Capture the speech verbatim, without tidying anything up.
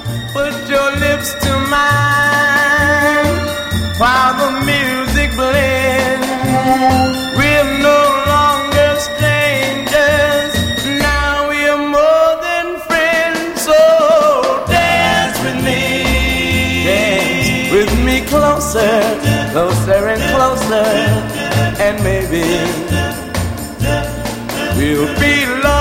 put your lips to mine while the music blends. We're no longer strangers, now we're more than friends. So dance with me, dance with me closer, closer and closer, and maybe we'll be loved